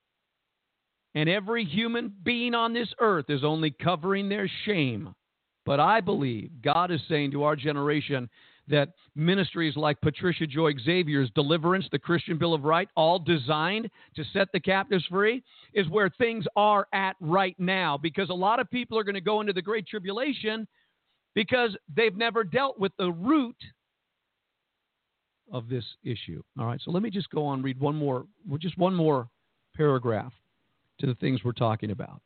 And every human being on this earth is only covering their shame. But I believe God is saying to our generation that ministries like Patricia Joy Xavier's Deliverance, the Christian Bill of Rights, all designed to set the captives free, is where things are at right now. Because a lot of people are going to go into the Great Tribulation because they've never dealt with the root of this issue. All right, so let me just go on, read one more, just one more paragraph to the things we're talking about.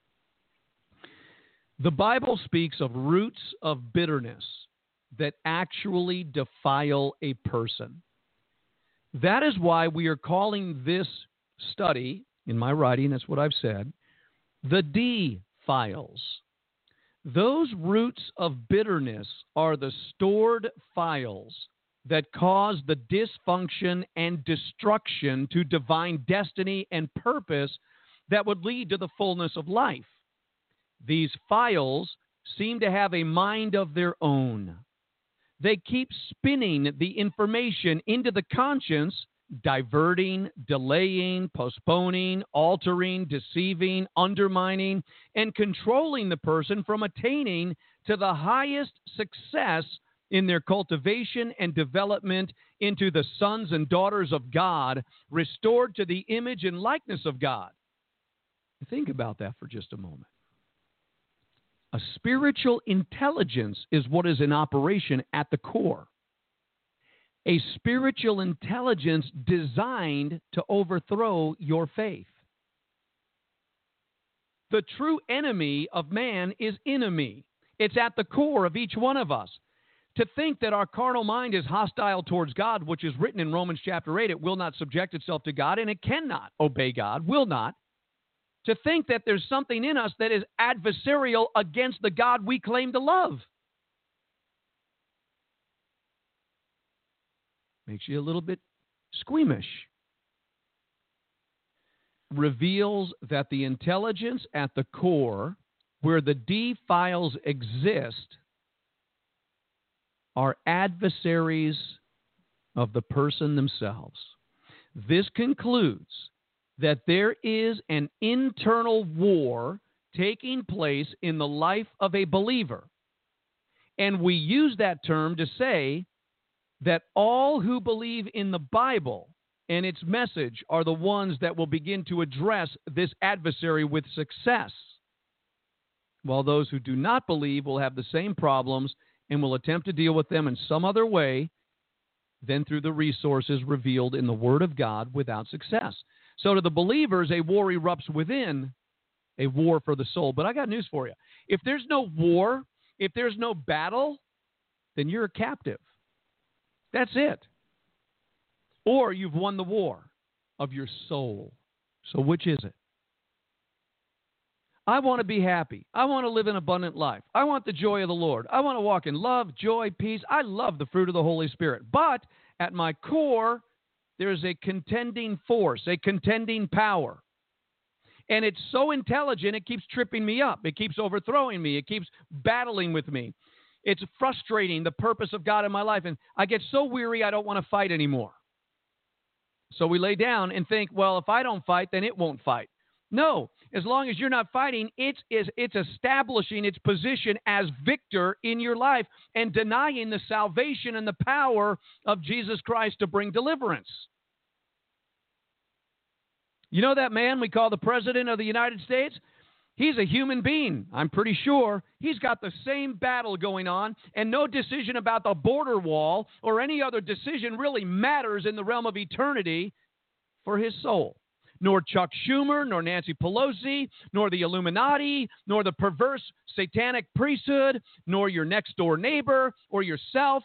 The Bible speaks of roots of bitterness that actually defile a person. That is why we are calling this study, in my writing, that's what I've said, the D-files. Those roots of bitterness are the stored files that cause the dysfunction and destruction to divine destiny and purpose that would lead to the fullness of life. These files seem to have a mind of their own. They keep spinning the information into the conscience, diverting, delaying, postponing, altering, deceiving, undermining, and controlling the person from attaining to the highest success in their cultivation and development into the sons and daughters of God, restored to the image and likeness of God. Think about that for just a moment. A spiritual intelligence is what is in operation at the core. A spiritual intelligence designed to overthrow your faith. The true enemy of man is enemy. It's at the core of each one of us. To think that our carnal mind is hostile towards God, which is written in Romans chapter eight, it will not subject itself to God, and it cannot obey God, will not. To think that there's something in us that is adversarial against the God we claim to love. Makes you a little bit squeamish. Reveals that the intelligence at the core, where the D files exist, are adversaries of the person themselves. This concludes that there is an internal war taking place in the life of a believer. And we use that term to say that all who believe in the Bible and its message are the ones that will begin to address this adversary with success, while those who do not believe will have the same problems and will attempt to deal with them in some other way than through the resources revealed in the Word of God without success. So to the believers, a war erupts within, a war for the soul. But I got news for you. If there's no war, if there's no battle, then you're a captive. That's it. Or you've won the war of your soul. So which is it? I want to be happy. I want to live an abundant life. I want the joy of the Lord. I want to walk in love, joy, peace. I love the fruit of the Holy Spirit. But at my core, there's a contending force, a contending power. And it's so intelligent, it keeps tripping me up. It keeps overthrowing me. It keeps battling with me. It's frustrating the purpose of God in my life. And I get so weary, I don't want to fight anymore. So we lay down and think, well, if I don't fight, then it won't fight. No, as long as you're not fighting, it's, it's establishing its position as victor in your life and denying the salvation and the power of Jesus Christ to bring deliverance. You know that man we call the President of the United States? He's a human being, I'm pretty sure. He's got the same battle going on, and no decision about the border wall or any other decision really matters in the realm of eternity for his soul. Nor Chuck Schumer, nor Nancy Pelosi, nor the Illuminati, nor the perverse satanic priesthood, nor your next-door neighbor or yourself.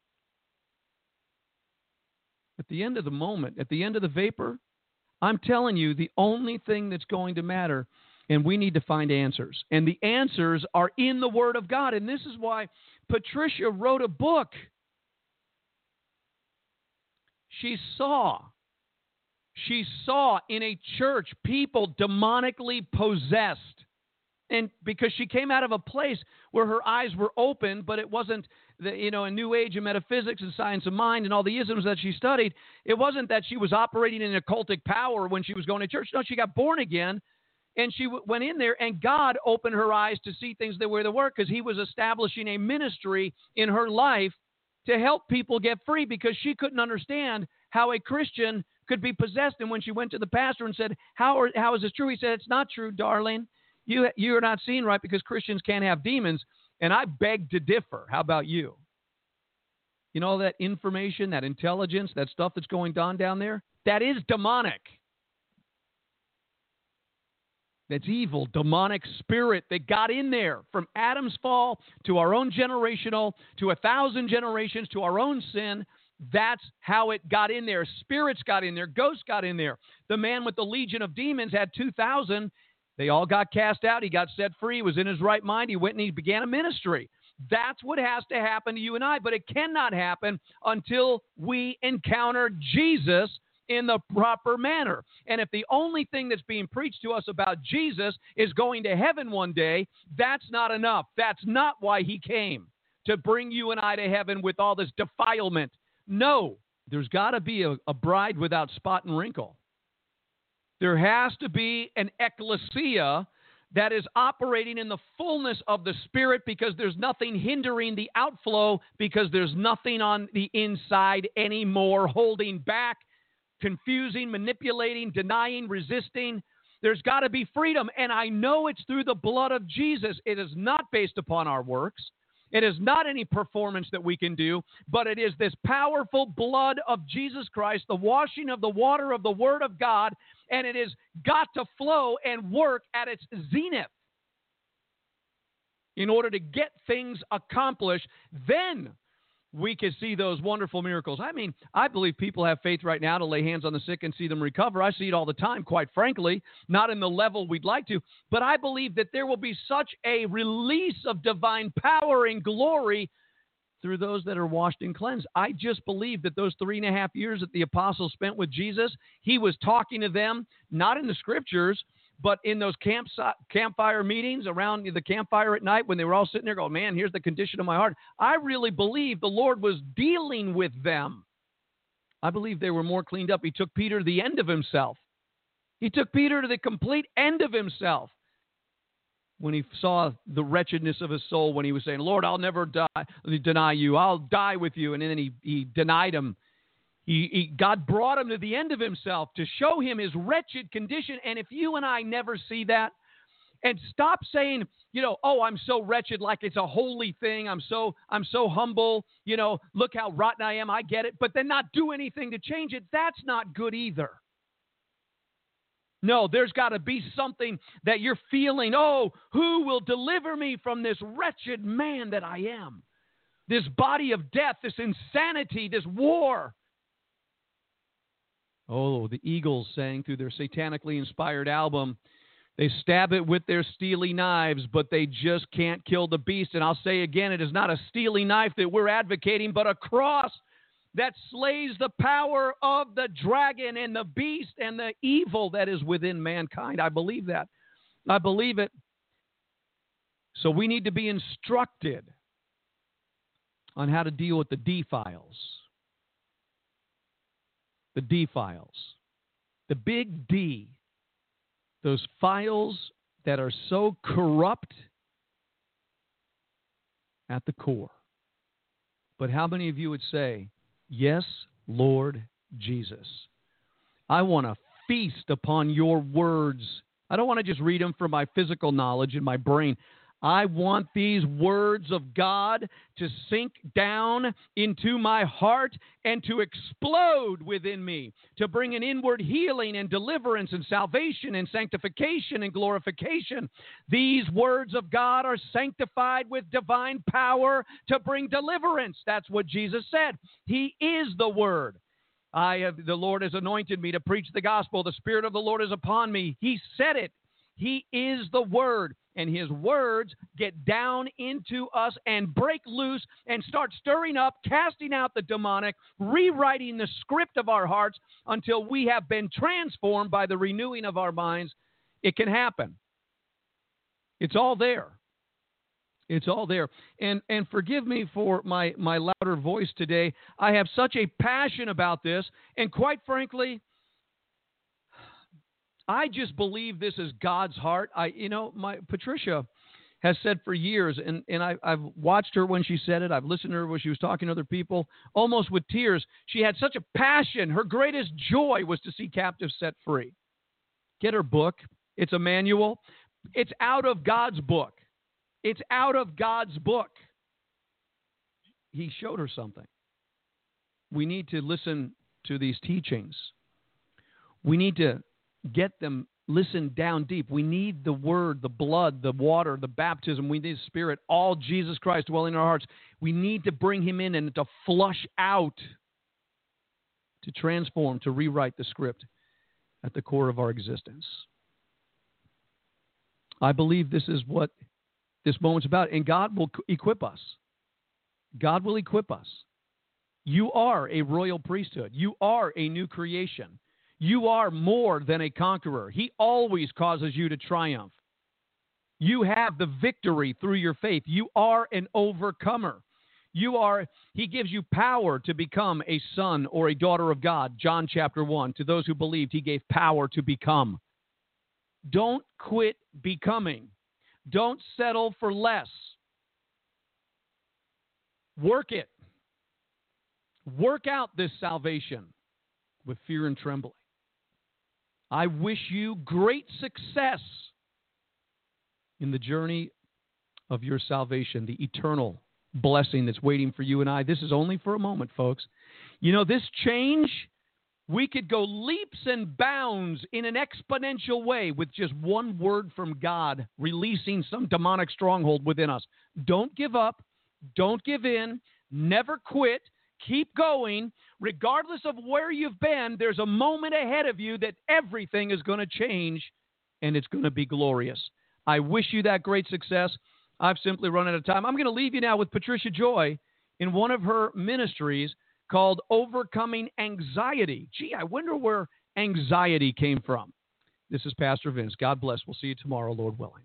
At the end of the moment, at the end of the vapor, I'm telling you, the only thing that's going to matter, and we need to find answers. And the answers are in the Word of God. And this is why Patricia wrote a book. She saw, she saw in a church people demonically possessed. And because she came out of a place where her eyes were open, but it wasn't, the, you know, in New Age and metaphysics and science of mind and all the isms that she studied, it wasn't that she was operating in occultic power when she was going to church. No, she got born again, and she w- went in there, and God opened her eyes to see things the way they were because he was establishing a ministry in her life to help people get free because she couldn't understand how a Christian could be possessed. And when she went to the pastor and said, how, are, how is this true? He said, it's not true, darling. You, you're not seeing right because Christians can't have demons. And I beg to differ. How about you? You know, that information, that intelligence, that stuff that's going on down there, that is demonic. That's evil, demonic spirit that got in there from Adam's fall to our own generational, to a thousand generations, to our own sin. That's how it got in there. Spirits got in there. Ghosts got in there. The man with the legion of demons had two thousand. They all got cast out. He got set free. He was in his right mind. He went and he began a ministry. That's what has to happen to you and I. But it cannot happen until we encounter Jesus in the proper manner. And if the only thing that's being preached to us about Jesus is going to heaven one day, that's not enough. That's not why he came, to bring you and I to heaven with all this defilement. No, there's got to be a, a bride without spot and wrinkle. There has to be an ecclesia that is operating in the fullness of the Spirit because there's nothing hindering the outflow because there's nothing on the inside anymore holding back, confusing, manipulating, denying, resisting. There's got to be freedom, and I know it's through the blood of Jesus. It is not based upon our works. It is not any performance that we can do, but it is this powerful blood of Jesus Christ, the washing of the water of the Word of God, and it has got to flow and work at its zenith in order to get things accomplished. Then we can see those wonderful miracles. I mean, I believe people have faith right now to lay hands on the sick and see them recover. I see it all the time, quite frankly, not in the level we'd like to, but I believe that there will be such a release of divine power and glory through those that are washed and cleansed. I just believe that those three and a half years that the apostles spent with Jesus, he was talking to them, not in the scriptures, but in those camp, campfire meetings around the campfire at night when they were all sitting there going, man, here's the condition of my heart. I really believe the Lord was dealing with them. I believe they were more cleaned up. He took Peter to the end of himself. He took Peter to the complete end of himself when he saw the wretchedness of his soul, when he was saying, Lord, I'll never die, deny you. I'll die with you. And then he, he denied him. He, he, God brought him to the end of himself to show him his wretched condition. And if you and I never see that, and stop saying, you know, oh, I'm so wretched, like it's a holy thing. I'm so I'm so humble. You know, look how rotten I am. I get it. But then not do anything to change it. That's not good either. No, there's got to be something that you're feeling. Oh, who will deliver me from this wretched man that I am? This body of death, this insanity, this war. Oh, the Eagles sang through their satanically inspired album, they stab it with their steely knives, but they just can't kill the beast. And I'll say again, it is not a steely knife that we're advocating, but a cross that slays the power of the dragon and the beast and the evil that is within mankind. I believe that. I believe it. So we need to be instructed on how to deal with the defiles. The defiles. The big D. Those files that are so corrupt at the core. But how many of you would say, yes, Lord Jesus, I want to feast upon your words. I don't want to just read them for my physical knowledge in my brain. I want these words of God to sink down into my heart and to explode within me, to bring an inward healing and deliverance and salvation and sanctification and glorification. These words of God are sanctified with divine power to bring deliverance. That's what Jesus said. He is the Word. I have, the Lord has anointed me to preach the gospel. The Spirit of the Lord is upon me. He said it. He is the Word. And his words get down into us and break loose and start stirring up, casting out the demonic, rewriting the script of our hearts until we have been transformed by the renewing of our minds. It can happen. It's all there. It's all there. And and forgive me for my, my louder voice today. I have such a passion about this. And quite frankly, I just believe this is God's heart. I, you know, my Patricia has said for years, and, and I, I've watched her when she said it. I've listened to her when she was talking to other people, almost with tears. She had such a passion. Her greatest joy was to see captives set free. Get her book. It's a manual. It's out of God's book. It's out of God's book. He showed her something. We need to listen to these teachings. We need to get them, listen down deep. We need the Word, the blood, the water, the baptism. We need the Spirit, all Jesus Christ dwelling in our hearts. We need to bring him in and to flush out, to transform, to rewrite the script at the core of our existence. I believe this is what this moment's about, and God will equip us. God will equip us. You are a royal priesthood. You are a new creation. You are more than a conqueror. He always causes you to triumph. You have the victory through your faith. You are an overcomer. You are, he gives you power to become a son or a daughter of God. John chapter one, to those who believed, he gave power to become. Don't quit becoming. Don't settle for less. Work it. Work out this salvation with fear and trembling. I wish you great success in the journey of your salvation, the eternal blessing that's waiting for you and I. This is only for a moment, folks. You know, this change, we could go leaps and bounds in an exponential way with just one word from God releasing some demonic stronghold within us. Don't give up. Don't give in. Never quit. Keep going. Regardless of where you've been, there's a moment ahead of you that everything is going to change, and it's going to be glorious. I wish you that great success. I've simply run out of time. I'm going to leave you now with Patricia Joy in one of her ministries called Overcoming Anxiety. Gee, I wonder where anxiety came from. This is Pastor Vince. God bless. We'll see you tomorrow, Lord willing.